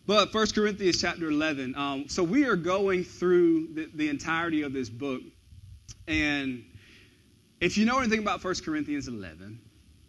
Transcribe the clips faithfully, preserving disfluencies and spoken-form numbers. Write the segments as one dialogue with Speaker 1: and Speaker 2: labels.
Speaker 1: But First Corinthians chapter eleven. Um, so we are going through the, the entirety of this book. And if you know anything about First Corinthians eleven,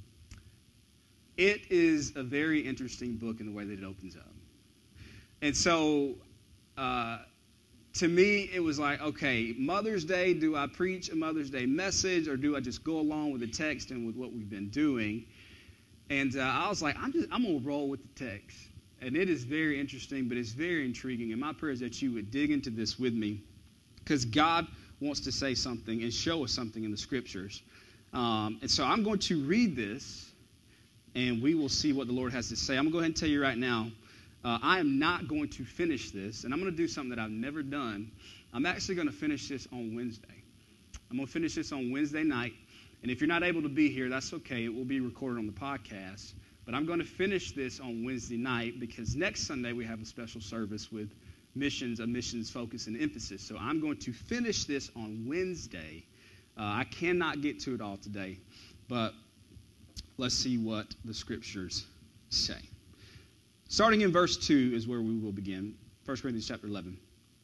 Speaker 1: it is a very interesting book in the way that it opens up. And so, uh, to me, it was like, okay, Mother's Day, do I preach a Mother's Day message, or do I just go along with the text and with what we've been doing? And uh, I was like, I'm just I'm going to roll with the text. And it is very interesting, but it's very intriguing. And my prayer is that you would dig into this with me, because God wants to say something and show us something in the Scriptures. Um, and so I'm going to read this, and we will see what the Lord has to say. I'm going to go ahead and tell you right now, uh, I am not going to finish this, and I'm going to do something that I've never done. I'm actually going to finish this on Wednesday. I'm going to finish this on Wednesday night. And if you're not able to be here, that's okay. It will be recorded on the podcast. But I'm going to finish this on Wednesday night, because next Sunday we have a special service with missions, a missions focus and emphasis. So I'm going to finish this on Wednesday. Uh, I cannot get to it all today, but let's see what the Scriptures say. Starting in verse two is where we will begin. First Corinthians chapter eleven.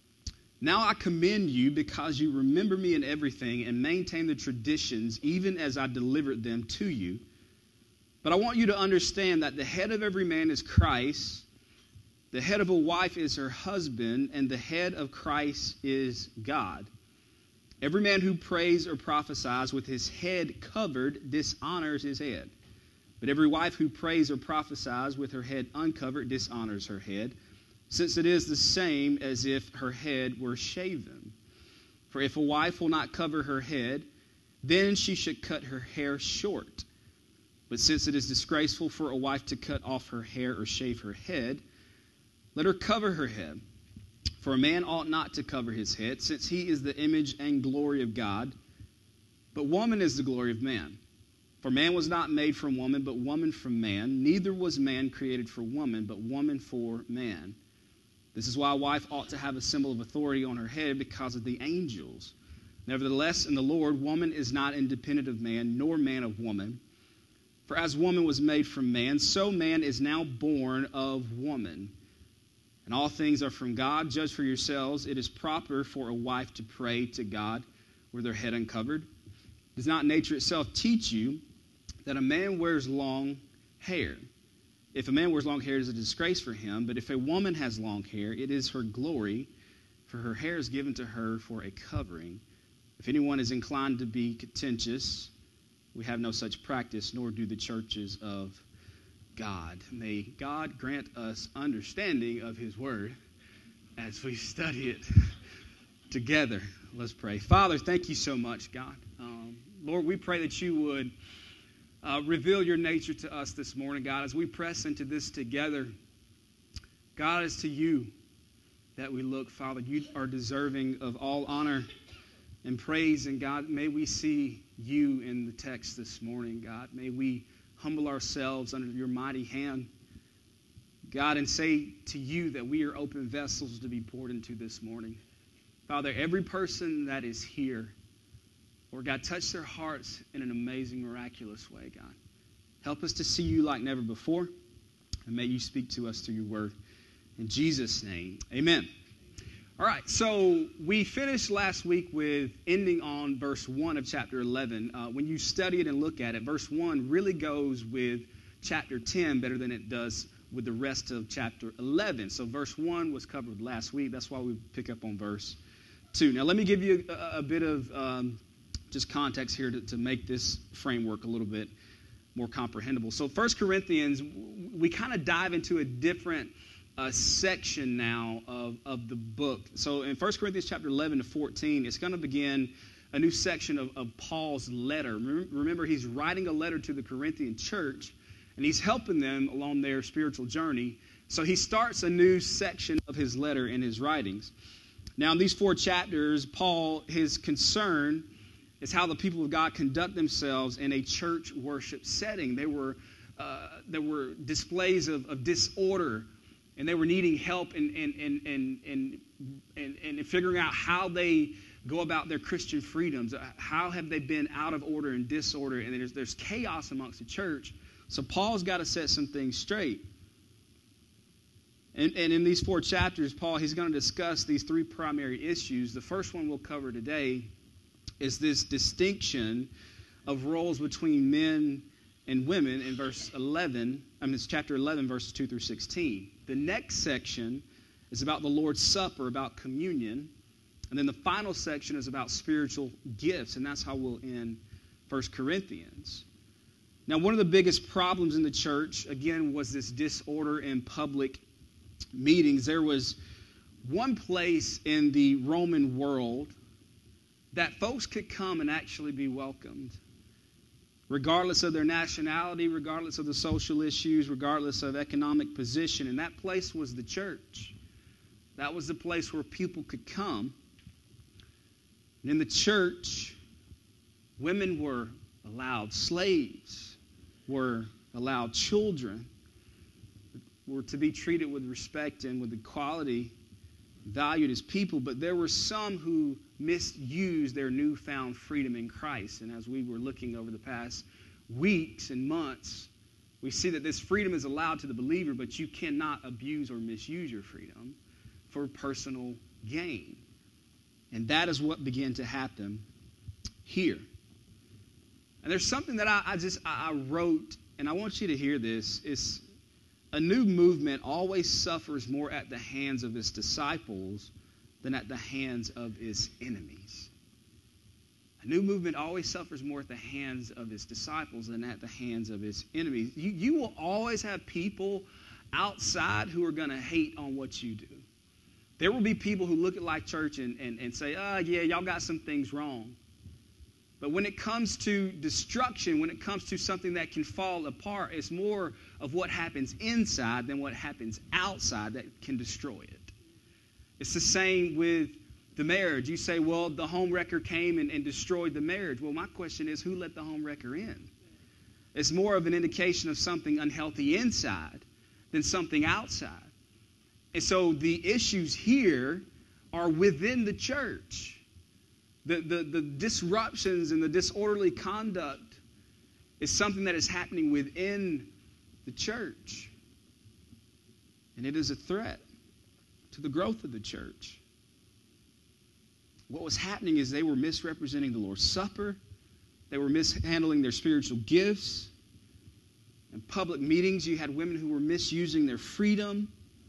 Speaker 1: Now I commend you because you remember me in everything and maintain the traditions even as I delivered them to you. But I want you to understand that the head of every man is Christ, the head of a wife is her husband, and the head of Christ is God. Every man who prays or prophesies with his head covered dishonors his head. But every wife who prays or prophesies with her head uncovered dishonors her head, since it is the same as if her head were shaven. For if a wife will not cover her head, then she should cut her hair short. But since it is disgraceful for a wife to cut off her hair or shave her head, let her cover her head. For a man ought not to cover his head, since he is the image and glory of God. But woman is the glory of man. For man was not made from woman, but woman from man. Neither was man created for woman, but woman for man. This is why a wife ought to have a symbol of authority on her head, because of the angels. Nevertheless, in the Lord, woman is not independent of man, nor man of woman. For as woman was made from man, so man is now born of woman. And all things are from God. Judge for yourselves. It is proper for a wife to pray to God with her head uncovered. Does not nature itself teach you that a man wears long hair? If a man wears long hair, it is a disgrace for him. But if a woman has long hair, it is her glory, for her hair is given to her for a covering. If anyone is inclined to be contentious, we have no such practice, nor do the churches of God. May God grant us understanding of His Word as we study it together. Let's pray. Father, thank you so much, God. Um, Lord, we pray that you would uh, reveal your nature to us this morning, God, as we press into this together. God, it's to you that we look, Father. You are deserving of all honor and praise, and God, may we see you in the text this morning, God. May we humble ourselves under your mighty hand, God, and say to you that we are open vessels to be poured into this morning. Father, every person that is here, Lord God, touch their hearts in an amazing, miraculous way, God. Help us to see you like never before, and may you speak to us through your word. In Jesus' name, amen. All right, so we finished last week with ending on verse one of chapter eleven. Uh, when you study it and look at it, verse one really goes with chapter ten better than it does with the rest of chapter eleven. So verse one was covered last week. That's why we pick up on verse two. Now, let me give you a, a bit of um, just context here to, to make this framework a little bit more comprehensible. So First Corinthians, we kind of dive into a different a section now of, of the book. So in First Corinthians chapter eleven to fourteen, it's going to begin a new section of, of Paul's letter. Remember, he's writing a letter to the Corinthian church, and he's helping them along their spiritual journey. So he starts a new section of his letter in his writings. Now, in these four chapters, Paul, his concern is how the people of God conduct themselves in a church worship setting. They were, uh, there were displays of, of disorder, and they were needing help in, in, in, in, in, in, in figuring out how they go about their Christian freedoms. How have they been out of order and disorder? And there's, there's chaos amongst the church. So Paul's got to set some things straight. And, and in these four chapters, Paul, he's going to discuss these three primary issues. The first one we'll cover today is this distinction of roles between men and women in verse eleven. I mean, it's chapter eleven, verses two through sixteen. The next section is about the Lord's Supper, about communion. And then the final section is about spiritual gifts, and that's how we'll end First Corinthians. Now, one of the biggest problems in the church, again, was this disorder in public meetings. There was one place in the Roman world that folks could come and actually be welcomed, regardless of their nationality, regardless of the social issues, regardless of economic position. And that place was the church. That was the place where people could come. And in the church, women were allowed, slaves were allowed, children were to be treated with respect and with equality, valued as people. But there were some who misused their newfound freedom in Christ. And as we were looking over the past weeks and months, we see that this freedom is allowed to the believer, but you cannot abuse or misuse your freedom for personal gain. And that is what began to happen here. And there's something that I, I just I, I wrote, and I want you to hear this. It's a new movement always suffers more at the hands of its disciples than at the hands of its enemies. A new movement always suffers more at the hands of its disciples than at the hands of its enemies. You, you will always have people outside who are going to hate on what you do. There will be people who look at Life Church and, and, and say, oh, yeah, y'all got some things wrong. But when it comes to destruction, when it comes to something that can fall apart, it's more of what happens inside than what happens outside that can destroy it. It's the same with the marriage. You say, well, the home wrecker came and, and destroyed the marriage. Well, my question is, who let the home wrecker in? It's more of an indication of something unhealthy inside than something outside. And so the issues here are within the church. The, the, the disruptions and the disorderly conduct is something that is happening within the church. And it is a threat to the growth of the church. What was happening is they were misrepresenting the Lord's Supper. They were mishandling their spiritual gifts. In public meetings, you had women who were misusing their freedom.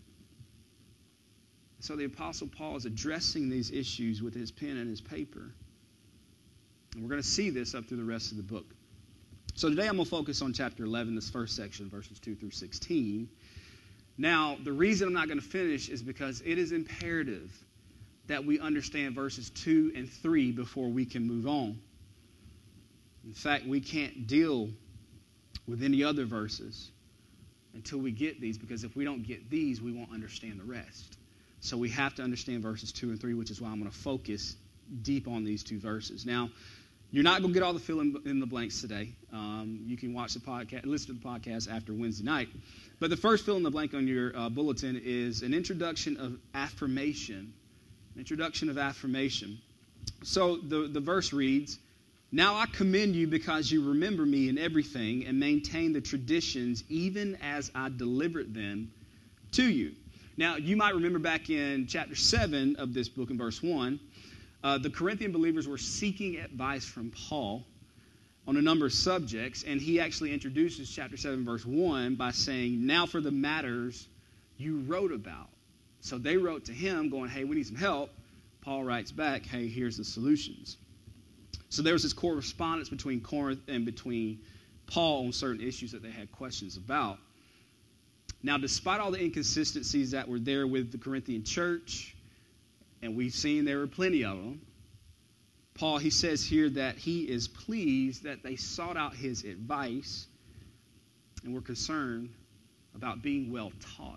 Speaker 1: So the Apostle Paul is addressing these issues with his pen and his paper. And we're going to see this up through the rest of the book. So today I'm going to focus on chapter eleven, this first section, verses two through sixteen. Now, the reason I'm not going to finish is because it is imperative that we understand verses two and three before we can move on. In fact, we can't deal with any other verses until we get these, because if we don't get these, we won't understand the rest. So we have to understand verses two and three, which is why I'm going to focus deep on these two verses. Now, you're not going to get all the fill in, in the blanks today. Um, you can watch the podcast, listen to the podcast after Wednesday night. But the first fill in the blank on your uh, bulletin is an introduction of affirmation. An introduction of affirmation. So the, the verse reads, "Now I commend you because you remember me in everything and maintain the traditions even as I delivered them to you." Now, you might remember back in chapter seven of this book in verse one, uh, the Corinthian believers were seeking advice from Paul on a number of subjects, and he actually introduces chapter seven, verse one by saying, "Now for the matters you wrote about." So they wrote to him going, "Hey, we need some help." Paul writes back, "Hey, here's the solutions." So there was this correspondence between Corinth and between Paul on certain issues that they had questions about. Now, despite all the inconsistencies that were there with the Corinthian church, and we've seen there were plenty of them, Paul, he says here that he is pleased that they sought out his advice and were concerned about being well taught.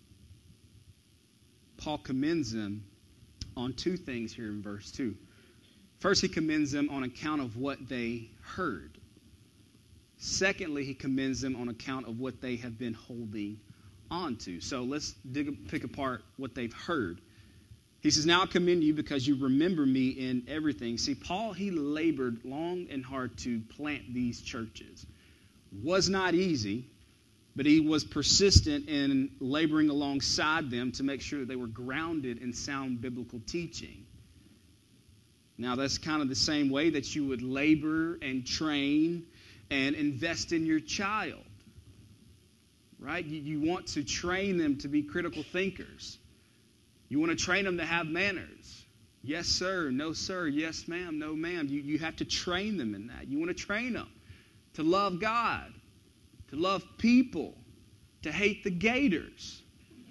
Speaker 1: Paul commends them on two things here in verse two. First, he commends them on account of what they heard. Secondly, he commends them on account of what they have been holding on to. So let's dig, pick apart what they've heard. He says, "Now I commend you because you remember me in everything." See, Paul, he labored long and hard to plant these churches. Was not easy, But he was persistent in laboring alongside them to make sure that they were grounded in sound biblical teaching. Now, that's kind of the same way that you would labor and train and invest in your child, right? You, you want to train them to be critical thinkers. You want to train them to have manners. Yes, sir. No, sir. Yes, ma'am. No, ma'am. You, you have to train them in that. You want to train them to love God, to love people, to hate the gators,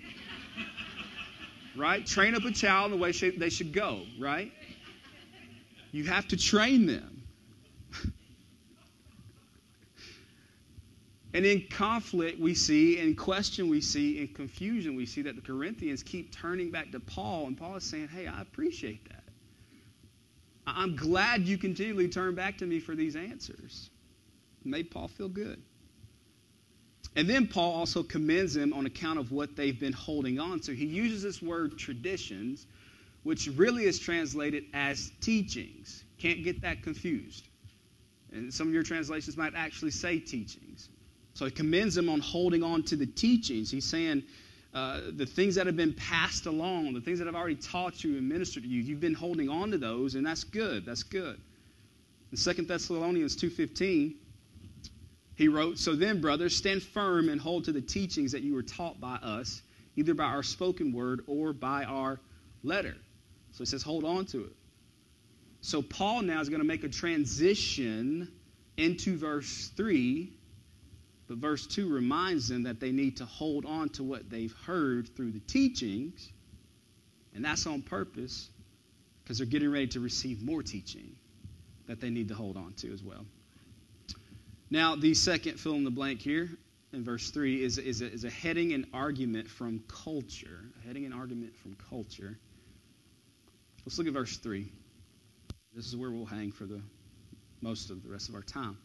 Speaker 1: right? Train up a child in the way they should go, right? You have to train them. And in conflict we see, in question we see, in confusion we see that the Corinthians keep turning back to Paul, and Paul is saying, hey, I appreciate that. I'm glad you continually turn back to me for these answers. It made Paul feel good. And then Paul also commends them on account of what they've been holding on to. He uses this word traditions, which really is translated as teachings. Can't get that confused. And some of your translations might actually say teachings. So he commends them on holding on to the teachings. He's saying uh, the things that have been passed along, the things that I've already taught you and ministered to you, you've been holding on to those, and that's good. That's good. In Second Thessalonians two fifteen, he wrote, so then, brothers, stand firm and hold to the teachings that you were taught by us, either by our spoken word or by our letter. So he says, hold on to it. So Paul now is going to make a transition into verse three, but verse two reminds them that they need to hold on to what they've heard through the teachings, and that's on purpose because they're getting ready to receive more teaching that they need to hold on to as well. Now, the second fill in the blank here in verse three is, is, a, is a heading and argument from culture. A heading and argument from culture. Let's look at verse three. This is where we'll hang for the most of the rest of our time.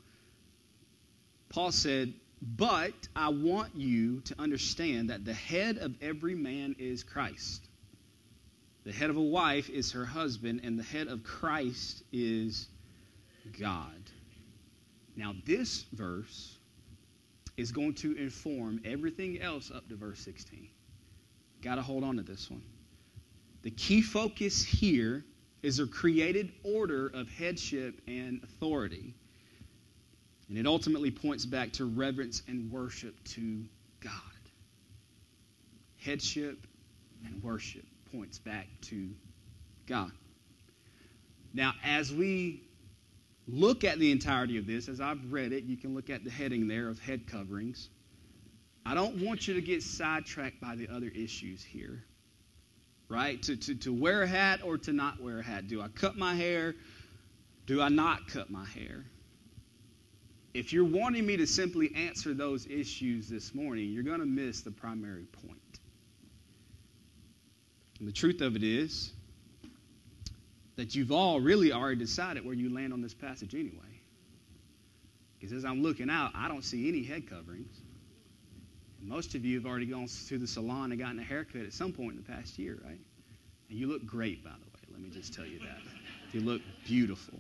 Speaker 1: Paul said, but I want you to understand that the head of every man is Christ. The head of a wife is her husband, and the head of Christ is God. Now, this verse is going to inform everything else up to verse sixteen. Got to hold on to this one. The key focus here is a created order of headship and authority. And it ultimately points back to reverence and worship to God. Headship and worship points back to God. Now, as we look at the entirety of this, as I've read it, you can look at the heading there of head coverings. I don't want you to get sidetracked by the other issues here, right? To, to, to wear a hat or to not wear a hat. Do I cut my hair? Do I not cut my hair? If you're wanting me to simply answer those issues this morning, you're going to miss the primary point. And the truth of it is that you've all really already decided where you land on this passage anyway. Because as I'm looking out, I don't see any head coverings. And most of you have already gone to the salon and gotten a haircut at some point in the past year, right? And you look great, by the way. Let me just tell you that. You look beautiful.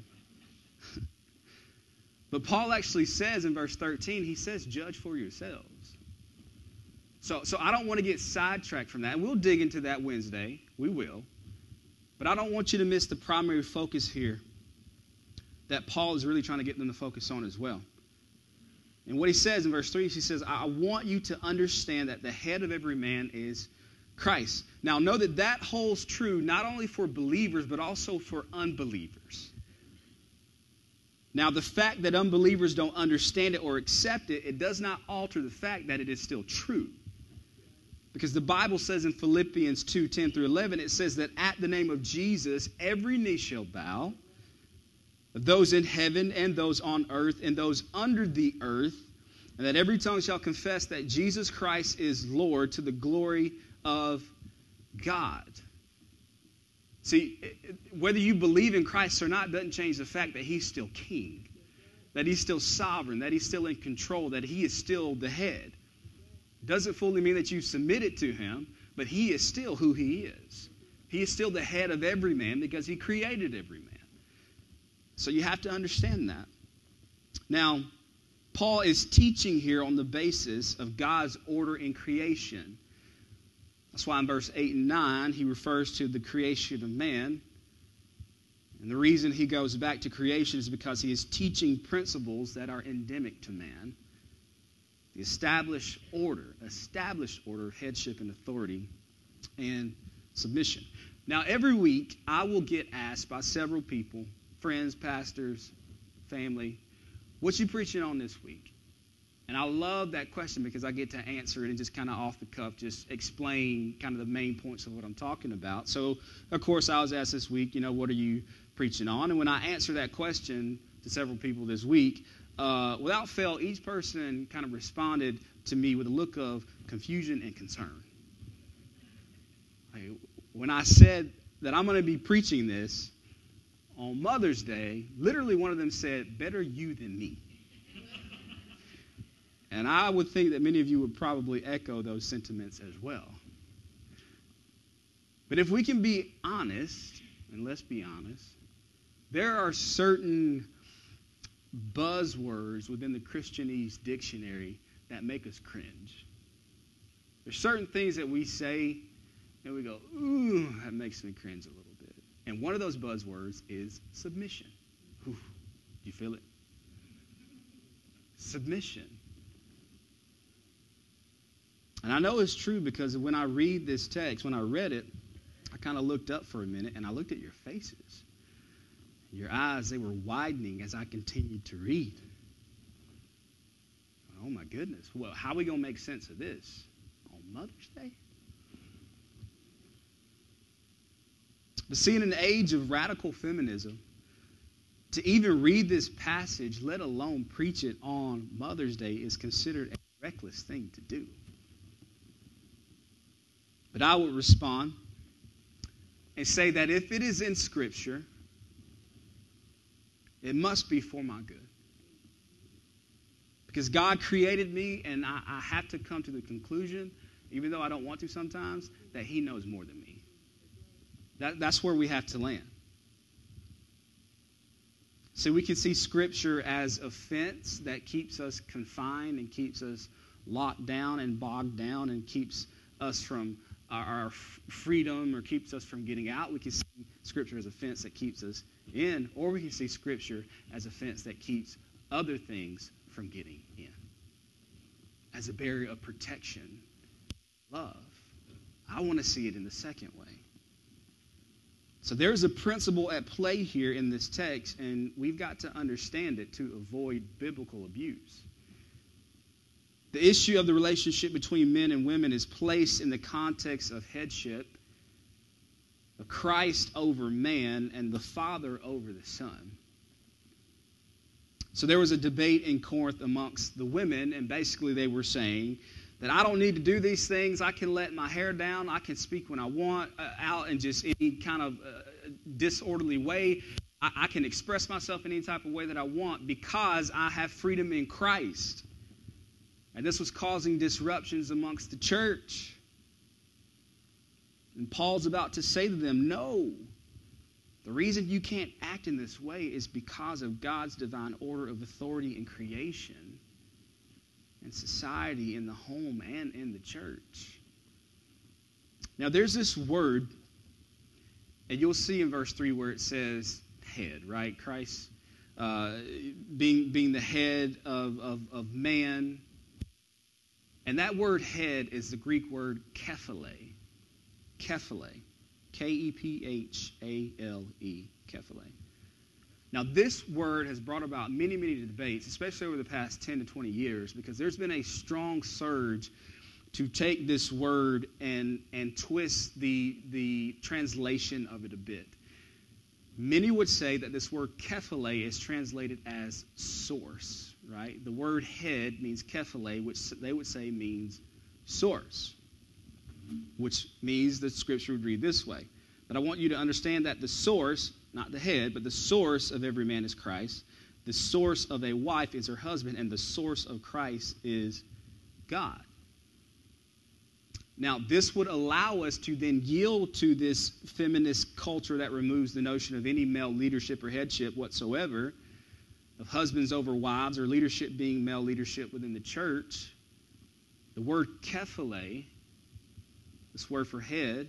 Speaker 1: But Paul actually says in verse thirteen, he says, judge for yourselves. So, so I don't want to get sidetracked from that. And we'll dig into that Wednesday. We will. But I don't want you to miss the primary focus here that Paul is really trying to get them to focus on as well. And what he says in verse three, he says, I want you to understand that the head of every man is Christ. Now, know that that holds true not only for believers, but also for unbelievers. Now, the fact that unbelievers don't understand it or accept it, it does not alter the fact that it is still true. Because the Bible says in Philippians two, ten through eleven, it says that at the name of Jesus, every knee shall bow, those in heaven and those on earth and those under the earth, and that every tongue shall confess that Jesus Christ is Lord to the glory of God. See, whether you believe in Christ or not doesn't change the fact that he's still king, that he's still sovereign, that he's still in control, that he is still the head. Doesn't fully mean that you submitted to him, but he is still who he is. He is still the head of every man because he created every man. So you have to understand that. Now, Paul is teaching here on the basis of God's order in creation. That's why in verse eight and nine, he refers to the creation of man. And the reason he goes back to creation is because he is teaching principles that are endemic to man. The established order, established order of headship and authority and submission. Now, every week, I will get asked by several people, friends, pastors, family, what you preaching on this week? And I love that question because I get to answer it and just kind of off the cuff, just explain kind of the main points of what I'm talking about. So, of course, I was asked this week, you know, what are you preaching on? And when I answer that question to several people this week, uh, without fail, each person kind of responded to me with a look of confusion and concern. Like, when I said that I'm going to be preaching this on Mother's Day, literally one of them said, "Better you than me." And I would think that many of you would probably echo those sentiments as well. But if we can be honest, and let's be honest, there are certain buzzwords within the Christianese dictionary that make us cringe. There's certain things that we say and we go, ooh, that makes me cringe a little bit. And one of those buzzwords is submission. Ooh, do you feel it? Submission. And I know it's true because when I read this text, when I read it, I kind of looked up for a minute and I looked at your faces. Your eyes, they were widening as I continued to read. Oh my goodness. Well, how are we going to make sense of this on Mother's Day? But see, in an age of radical feminism, to even read this passage, let alone preach it on Mother's Day, is considered a reckless thing to do. But I would respond and say that if it is in Scripture, it must be for my good. Because God created me, and I, I have to come to the conclusion, even though I don't want to sometimes, that He knows more than me. That, that's where we have to land. So we can see Scripture as a fence that keeps us confined and keeps us locked down and bogged down and keeps us from our, our freedom or keeps us from getting out. We can see Scripture as a fence that keeps us in, or we can see Scripture as a fence that keeps other things from getting in. As a barrier of protection, love. I want to see it in the second way. So there's a principle at play here in this text, and we've got to understand it to avoid biblical abuse. The issue of the relationship between men and women is placed in the context of headship, of Christ over man, and the Father over the Son. So there was a debate in Corinth amongst the women, and basically they were saying that I don't need to do these things. I can let my hair down. I can speak when I want, uh, out in just any kind of uh, disorderly way. I, I can express myself in any type of way that I want because I have freedom in Christ. And this was causing disruptions amongst the church. And Paul's about to say to them, no. The reason you can't act in this way is because of God's divine order of authority in creation, in society, in the home, and in the church. Now, there's this word, and you'll see in verse three where it says head, right? Christ uh, being, being the head of, of, of man. And that word head is the Greek word kephale. Kephale. K E P H A L E. Kephale. Now, this word has brought about many, many debates, especially over the past ten to twenty years, because there's been a strong surge to take this word and, and twist the, the translation of it a bit. Many would say that this word kephale is translated as source, right? The word head means kephale, which they would say means source, which means that Scripture would read this way. But I want you to understand that the source, not the head, but the source of every man is Christ. The source of a wife is her husband, and the source of Christ is God. Now, this would allow us to then yield to this feminist culture that removes the notion of any male leadership or headship whatsoever, of husbands over wives, or leadership being male leadership within the church, the word kephale, this word for head,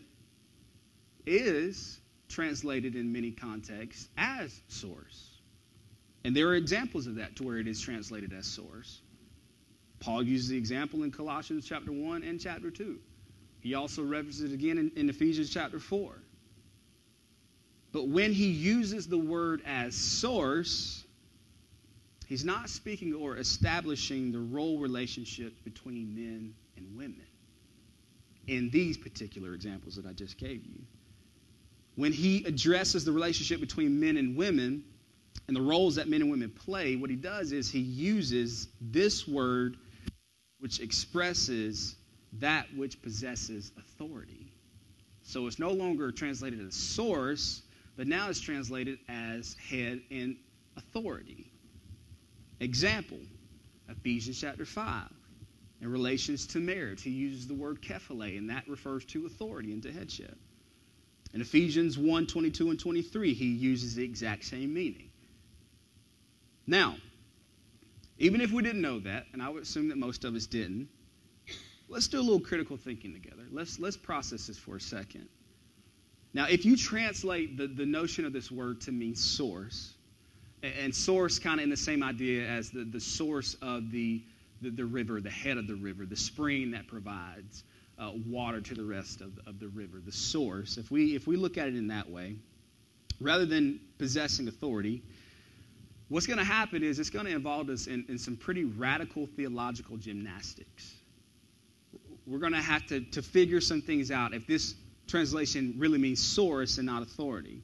Speaker 1: is translated in many contexts as source. And there are examples of that to where it is translated as source. Paul uses the example in Colossians chapter one and chapter two. He also references it again in, in Ephesians chapter four. But when he uses the word as source, he's not speaking or establishing the role relationships between men and women in these particular examples that I just gave you. When he addresses the relationship between men and women and the roles that men and women play, what he does is he uses this word which expresses that which possesses authority. So it's no longer translated as source, but now it's translated as head and authority. Example, Ephesians chapter five. In relations to marriage, he uses the word kephale, and that refers to authority and to headship. In Ephesians one, twenty-two and twenty-three, he uses the exact same meaning. Now, even if we didn't know that, and I would assume that most of us didn't, let's do a little critical thinking together. Let's, let's process this for a second. Now, if you translate the, the notion of this word to mean source, and source kind of in the same idea as the, the source of the, the, the river, the head of the river, the spring that provides uh, water to the rest of, of the river, the source. If we, if we look at it in that way, rather than possessing authority, what's going to happen is it's going to involve us in, in some pretty radical theological gymnastics. We're going to have to, to figure some things out if this translation really means source and not authority.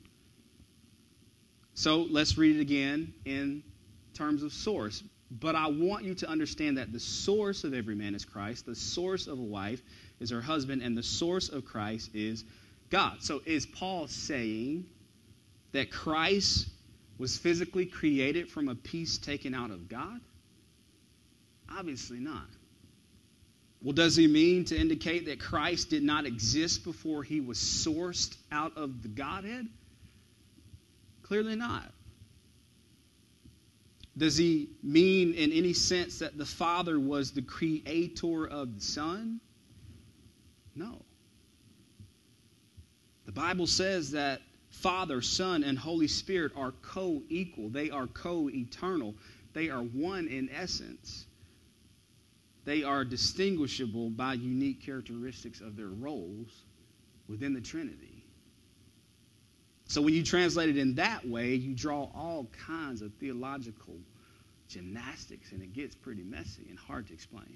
Speaker 1: So let's read it again in terms of source. But I want you to understand that the source of every man is Christ, the source of a wife is her husband, and the source of Christ is God. So is Paul saying that Christ was physically created from a piece taken out of God? Obviously not. Well, does he mean to indicate that Christ did not exist before he was sourced out of the Godhead? Clearly not. Does he mean in any sense that the Father was the creator of the Son? No. The Bible says that Father, Son, and Holy Spirit are co-equal. They are co-eternal. They are one in essence. They are distinguishable by unique characteristics of their roles within the Trinity. So when you translate it in that way, you draw all kinds of theological gymnastics, and it gets pretty messy and hard to explain.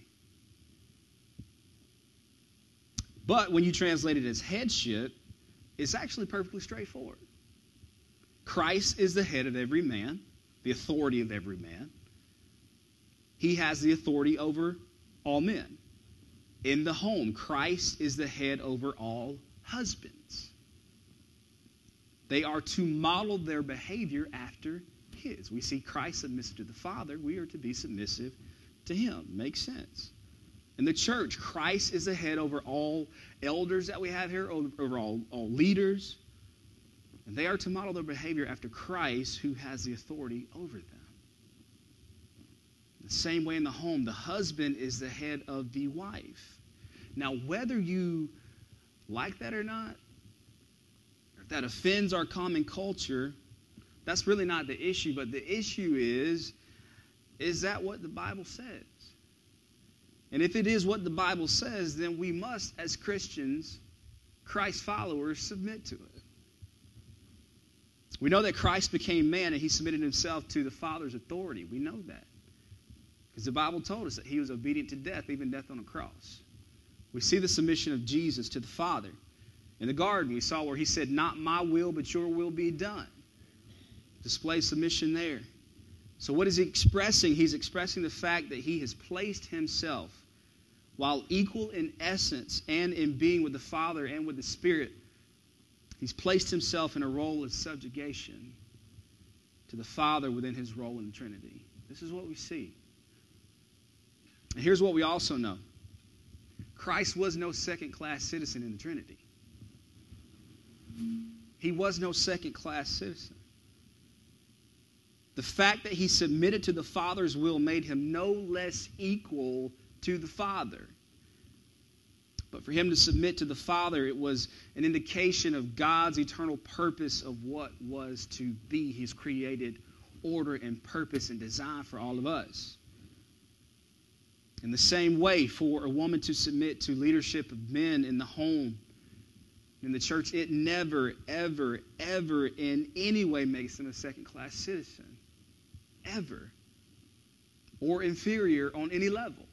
Speaker 1: But when you translate it as headship, it's actually perfectly straightforward. Christ is the head of every man, the authority of every man. He has the authority over all men. In the home, Christ is the head over all husbands. They are to model their behavior after his. We see Christ submissive to the Father. We are to be submissive to him. Makes sense. In the church, Christ is the head over all elders that we have here, over all, all leaders. And they are to model their behavior after Christ, who has the authority over them. The same way in the home, the husband is the head of the wife. Now, whether you like that or not, or if that offends our common culture, that's really not the issue. But the issue is, is that what the Bible says? And if it is what the Bible says, then we must, as Christians, Christ followers, submit to it. We know that Christ became man and he submitted himself to the Father's authority. We know that. Because the Bible told us that he was obedient to death, even death on a cross. We see the submission of Jesus to the Father. In the garden, we saw where he said, "Not my will, but your will be done." Display submission there. So what is he expressing? He's expressing the fact that he has placed himself, while equal in essence and in being with the Father and with the Spirit, he's placed himself in a role of subjugation to the Father within his role in the Trinity. This is what we see. And here's what we also know. Christ was no second-class citizen in the Trinity. He was no second-class citizen. The fact that he submitted to the Father's will made him no less equal to the Father. But for him to submit to the Father, it was an indication of God's eternal purpose of what was to be his created order and purpose and design for all of us. In the same way, for a woman to submit to leadership of men in the home, in the church, it never, ever, ever in any way makes them a second-class citizen. Ever. Or inferior on any level.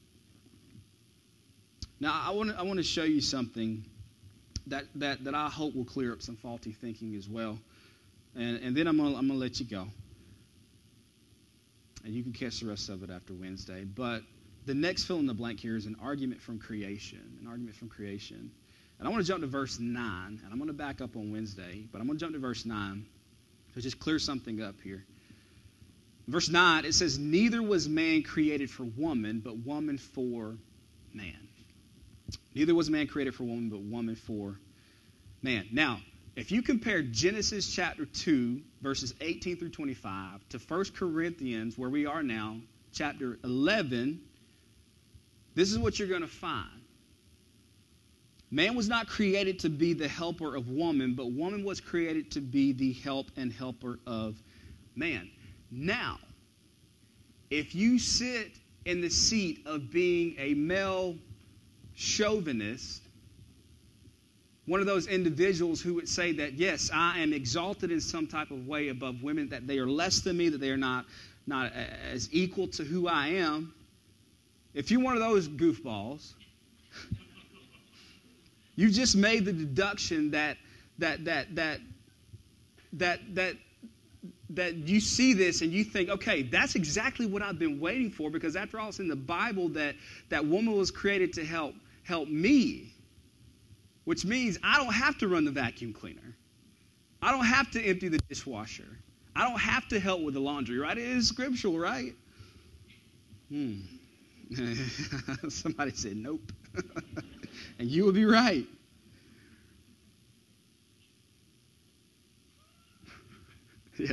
Speaker 1: Now, I want to I want to show you something that, that, that I hope will clear up some faulty thinking as well. And, and then I'm going I'm to let you go. And you can catch the rest of it after Wednesday. But the next fill in the blank here is an argument from creation. An argument from creation. And I want to jump to verse nine. And I'm going to back up on Wednesday. But I'm going to jump to verse nine to just clear something up here. Verse nine, it says, neither was man created for woman, but woman for man. Neither was man created for woman, but woman for man. Now, if you compare Genesis chapter two, verses eighteen through twenty-five, to First Corinthians, where we are now, chapter eleven, this is what you're going to find. Man was not created to be the helper of woman, but woman was created to be the help and helper of man. Now, if you sit in the seat of being a male chauvinist, one of those individuals who would say that, yes, I am exalted in some type of way above women, that they are less than me, that they are not, not as equal to who I am, if you're one of those goofballs, you just made the deduction that that that that that that that you see this and you think, okay, that's exactly what I've been waiting for, because after all, it's in the Bible that that woman was created to help help me, which means I don't have to run the vacuum cleaner. I don't have to empty the dishwasher. I don't have to help with the laundry, right? It is scriptural, right? Hmm. Somebody said nope. And you would be right. Yeah.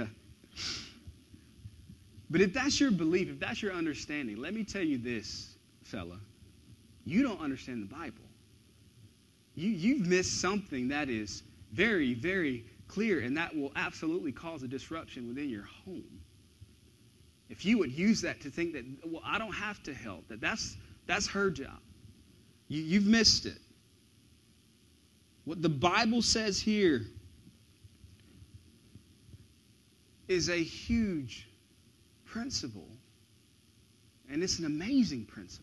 Speaker 1: But if that's your belief, if that's your understanding, let me tell you this, fella. You don't understand the Bible. You, you've missed something that is very, very clear, and that will absolutely cause a disruption within your home. If you would use that to think that, well, I don't have to help, that that's, that's her job. You, you've missed it. What the Bible says here is a huge principle. And it's an amazing principle.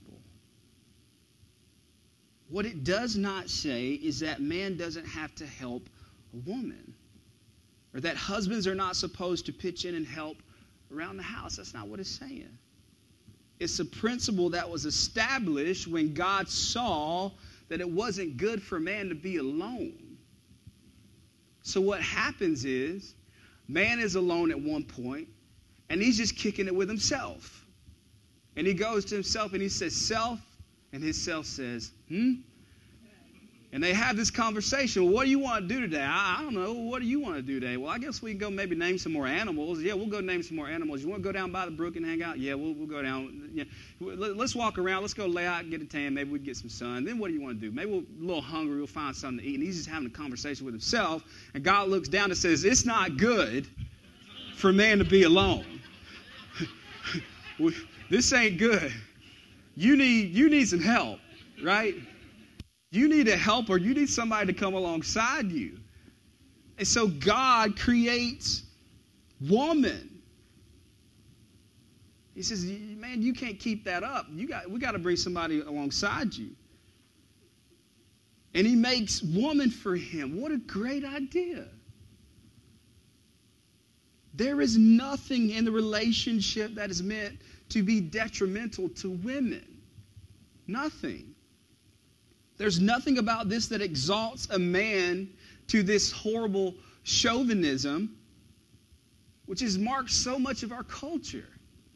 Speaker 1: What it does not say is that man doesn't have to help a woman, or that husbands are not supposed to pitch in and help around the house. That's not what it's saying. It's a principle that was established when God saw that it wasn't good for man to be alone. So what happens is, man is alone at one point, and he's just kicking it with himself. And he goes to himself and he says, self, and his self says, hmm? And they have this conversation. Well, what do you want to do today? I, I don't know. What do you want to do today? Well, I guess we can go maybe name some more animals. Yeah, we'll go name some more animals. You want to go down by the brook and hang out? Yeah, we'll, we'll go down. Yeah. Let's walk around. Let's go lay out and get a tan. Maybe we can get some sun. Then what do you want to do? Maybe we're a little hungry. We'll find something to eat. And he's just having a conversation with himself. And God looks down and says, it's not good for man to be alone. This ain't good. You need, you need some help, right? You need a helper. You need somebody to come alongside you. And so God creates woman. He says, man, you can't keep that up. You got, we got to bring somebody alongside you. And he makes woman for him. What a great idea. There is nothing in the relationship that is meant to be detrimental to women. Nothing. There's nothing about this that exalts a man to this horrible chauvinism, which has marked so much of our culture.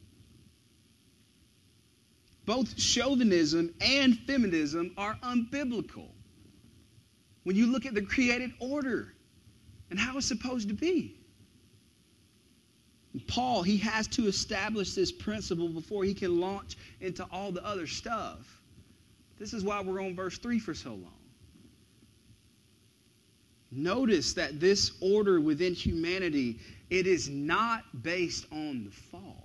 Speaker 1: Both chauvinism and feminism are unbiblical. When you look at the created order and how it's supposed to be. Paul, he has to establish this principle before he can launch into all the other stuff. This is why we're on verse three for so long. Notice that this order within humanity, it is not based on the fall.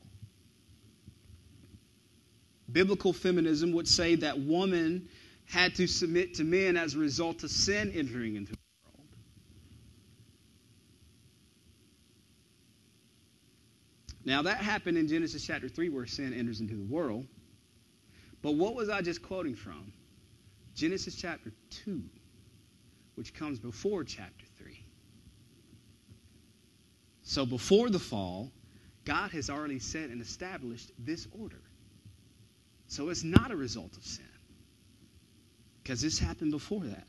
Speaker 1: Biblical feminism would say that woman had to submit to men as a result of sin entering into the world. Now that happened in Genesis chapter three where sin enters into the world. But what was I just quoting from? Genesis chapter two, which comes before chapter three. So before the fall, God has already set and established this order. So it's not a result of sin, because this happened before that.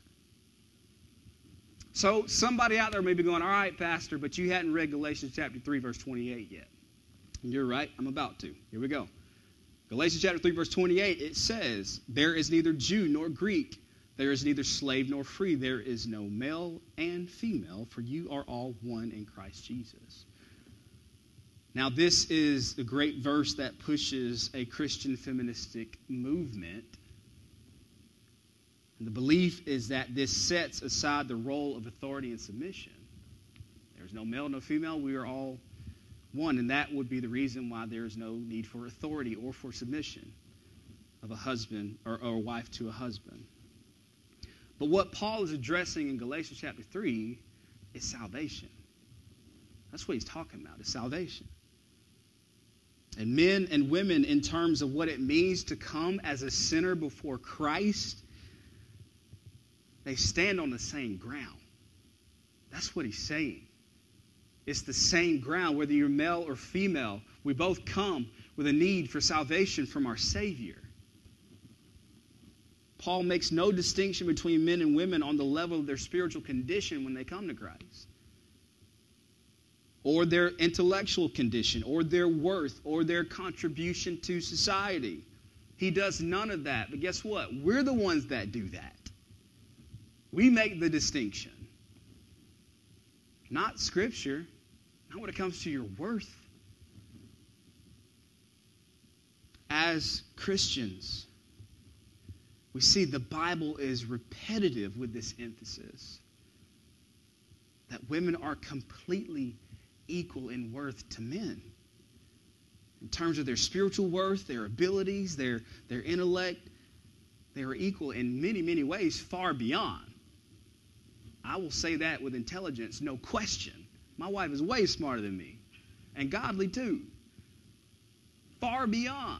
Speaker 1: So somebody out there may be going, all right, Pastor, but you hadn't read Galatians chapter three, verse twenty-eight yet. And you're right, I'm about to. Here we go. Galatians chapter three, verse twenty-eight, it says, there is neither Jew nor Greek, there is neither slave nor free, there is no male and female, for you are all one in Christ Jesus. Now, this is a great verse that pushes a Christian feministic movement. And the belief is that this sets aside the role of authority and submission. There's no male, no female. We are all one. And that would be the reason why there is no need for authority or for submission of a husband or, or a wife to a husband. But what Paul is addressing in Galatians chapter three is salvation. That's what he's talking about, is salvation. And men and women, in terms of what it means to come as a sinner before Christ, they stand on the same ground. That's what he's saying. It's the same ground, whether you're male or female. We both come with a need for salvation from our Savior. Paul makes no distinction between men and women on the level of their spiritual condition when they come to Christ, or their intellectual condition, or their worth, or their contribution to society. He does none of that. But guess what? We're the ones that do that. We make the distinction. Not Scripture. Not when it comes to your worth. As Christians, we see the Bible is repetitive with this emphasis that women are completely equal in worth to men. In terms of their spiritual worth, their abilities, their, their intellect, they are equal in many, many ways, far beyond. I will say that with intelligence, no question. My wife is way smarter than me, and godly too. Far beyond.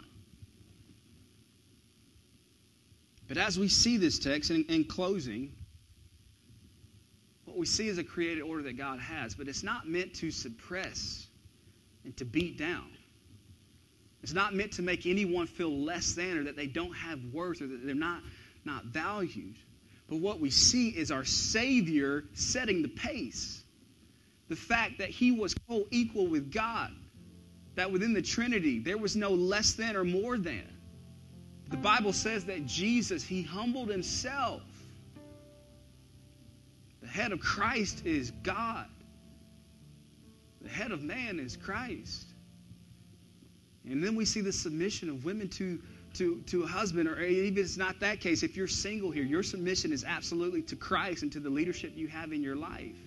Speaker 1: But as we see this text, in, in closing, what we see is a created order that God has, but it's not meant to suppress and to beat down. It's not meant to make anyone feel less than, or that they don't have worth, or that they're not, not valued. But what we see is our Savior setting the pace. The fact that he was co-equal with God, that within the Trinity there was no less than or more than. The Bible says that Jesus, he humbled himself. The head of Christ is God. The head of man is Christ. And then we see the submission of women to, to, to a husband, or even if it's not that case, if you're single here, your submission is absolutely to Christ and to the leadership you have in your life.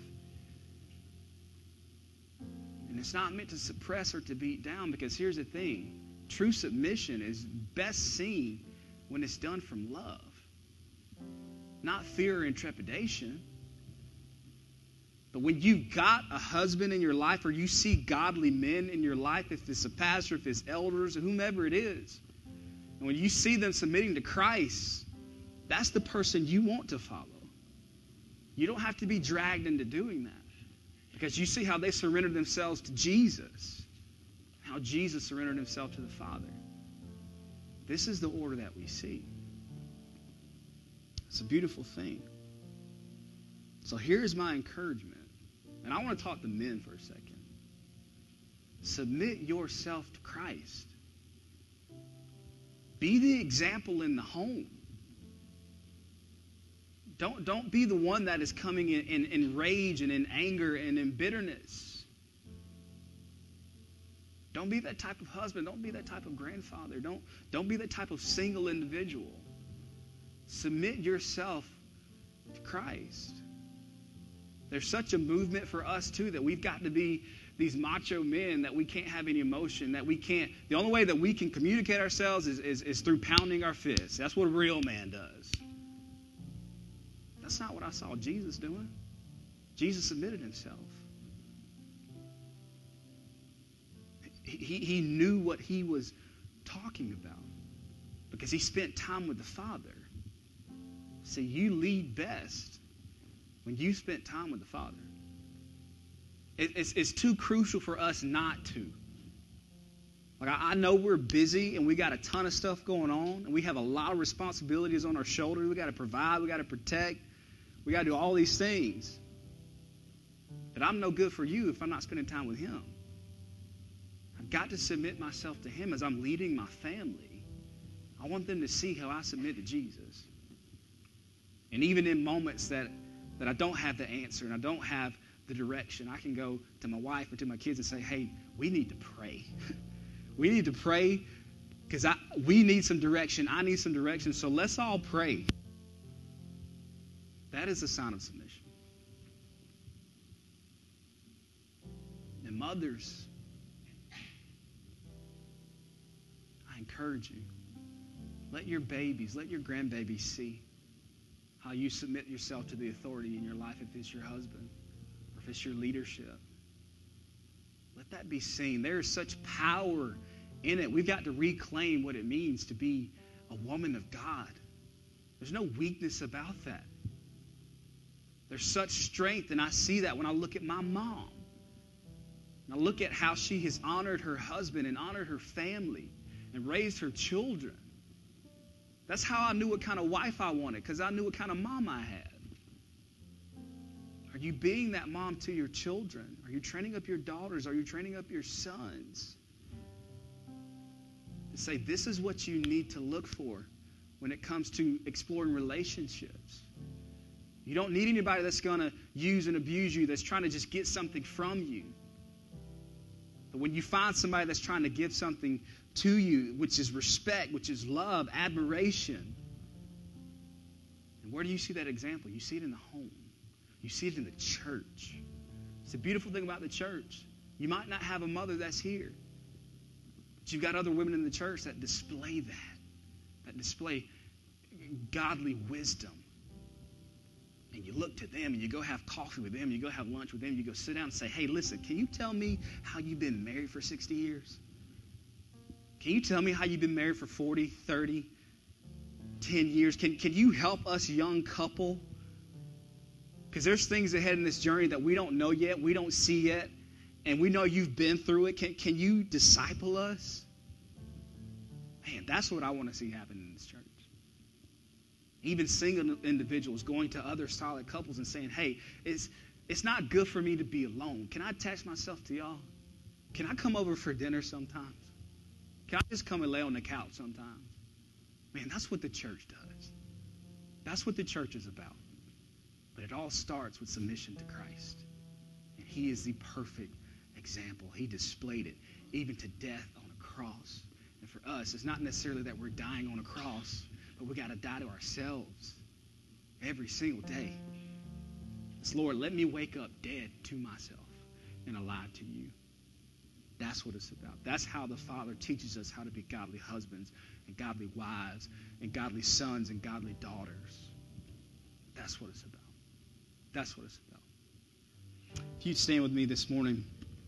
Speaker 1: And it's not meant to suppress or to beat down, because here's the thing. True submission is best seen when it's done from love, not fear and trepidation. But when you've got a husband in your life, or you see godly men in your life, if it's a pastor, if it's elders, or whomever it is, and when you see them submitting to Christ, that's the person you want to follow. You don't have to be dragged into doing that, because you see how they surrendered themselves to Jesus, how Jesus surrendered himself to the Father. This is the order that we see. It's a beautiful thing. So here's my encouragement. And I want to talk to men for a second. Submit yourself to Christ. Be the example in the home. Don't, don't be the one that is coming in, in, in rage and in anger and in bitterness. Don't be that type of husband. Don't be that type of grandfather. Don't, don't be that type of single individual. Submit yourself to Christ. There's such a movement for us, too, that we've got to be these macho men, that we can't have any emotion, that we can't. The only way that we can communicate ourselves is, is, is through pounding our fists. That's what a real man does. That's not what I saw Jesus doing. Jesus submitted himself. He, he knew what he was talking about because he spent time with the Father. See, you lead best when you spent time with the Father. It, it's, it's too crucial for us not to. Like I, I know we're busy and we got a ton of stuff going on and we have a lot of responsibilities on our shoulders. We got to provide, we got to protect, we got to do all these things. But I'm no good for you if I'm not spending time with him. I've got to submit myself to him as I'm leading my family. I want them to see how I submit to Jesus. And even in moments that, that I don't have the answer and I don't have the direction, I can go to my wife or to my kids and say, hey, we need to pray. We need to pray because I we need some direction. I need some direction. So let's all pray. That is a sign of submission. And mothers, I encourage you, let your babies, let your grandbabies see how you submit yourself to the authority in your life if it's your husband or if it's your leadership. Let that be seen. There is such power in it. We've got to reclaim what it means to be a woman of God. There's no weakness about that. There's such strength, and I see that when I look at my mom. And I look at how she has honored her husband and honored her family and raised her children. That's how I knew what kind of wife I wanted, because I knew what kind of mom I had. Are you being that mom to your children? Are you training up your daughters? Are you training up your sons? To say this is what you need to look for when it comes to exploring relationships. You don't need anybody that's going to use and abuse you, that's trying to just get something from you. But when you find somebody that's trying to give something to you, which is respect, which is love, admiration, and where do you see that example? You see it in the home. You see it in the church. It's the beautiful thing about the church. You might not have a mother that's here, but you've got other women in the church that display that, that display godly wisdom. And you look to them and you go have coffee with them, you go have lunch with them, you go sit down and say, hey, listen, can you tell me how you've been married for sixty years? Can you tell me how you've been married for forty, thirty, ten years? Can, can you help us young couple? Because there's things ahead in this journey that we don't know yet, we don't see yet, and we know you've been through it. Can, can you disciple us? Man, that's what I want to see happen in this church. Even single individuals going to other solid couples and saying, hey, it's, it's not good for me to be alone. Can I attach myself to y'all? Can I come over for dinner sometimes? Can I just come and lay on the couch sometimes? Man, that's what the church does. That's what the church is about. But it all starts with submission to Christ. And he is the perfect example. He displayed it even to death on a cross. And for us, it's not necessarily that we're dying on a cross, but we got to die to ourselves every single day. It's, Lord, let me wake up dead to myself and alive to you. That's what it's about. That's how the Father teaches us how to be godly husbands and godly wives and godly sons and godly daughters. That's what it's about. That's what it's about. If you'd stand with me this morning.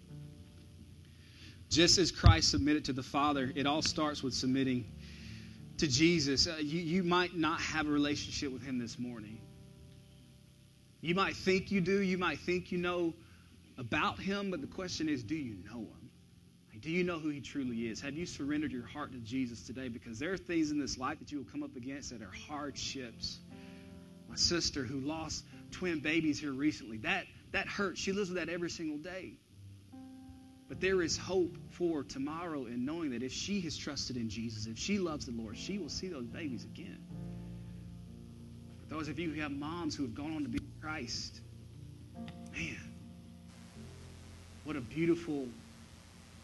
Speaker 1: Just as Christ submitted to the Father, it all starts with submitting to Jesus. Uh, you, you might not have a relationship with him this morning. You might think you do. You might think you know about him, but the question is, do you know him? Like, do you know who he truly is? Have you surrendered your heart to Jesus today? Because there are things in this life that you will come up against that are hardships. My sister who lost twin babies here recently, that, that hurts. She lives with that every single day. But there is hope for tomorrow in knowing that if she has trusted in Jesus, if she loves the Lord, she will see those babies again. For those of you who have moms who have gone on to be with Christ, man, what a beautiful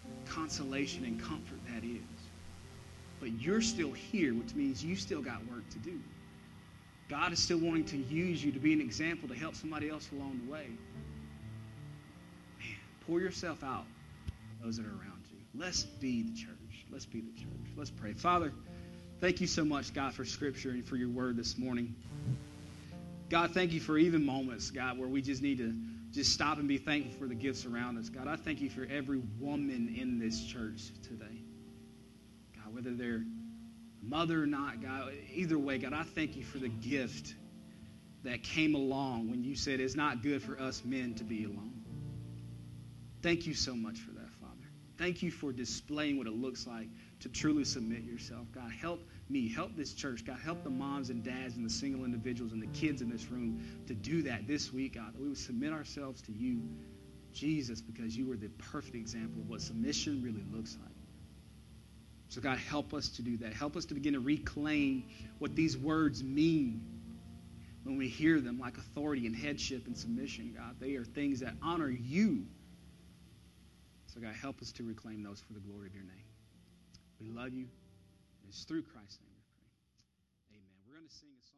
Speaker 1: consolation and comfort that is. But you're still here, which means you still got work to do. God is still wanting to use you to be an example to help somebody else along the way. Man, pour yourself out to those that are around you. Let's be the church. Let's be the church. Let's pray. Father, thank you so much, God, for Scripture and for your word this morning. God, thank you for even moments, God, where we just need to just stop and be thankful for the gifts around us. God, I thank you for every woman in this church today. God, whether they're mother or not, God, either way, God, I thank you for the gift that came along when you said it's not good for us men to be alone. Thank you so much for that, Father. Thank you for displaying what it looks like to truly submit yourself. God, help me, help this church. God, help the moms and dads and the single individuals and the kids in this room to do that this week, God, that we would submit ourselves to you, Jesus, because you are the perfect example of what submission really looks like. So, God, help us to do that. Help us to begin to reclaim what these words mean when we hear them, like authority and headship and submission, God. They are things that honor you. So, God, help us to reclaim those for the glory of your name. We love you. It's through Christ's name we pray. Amen. We're going to sing a song.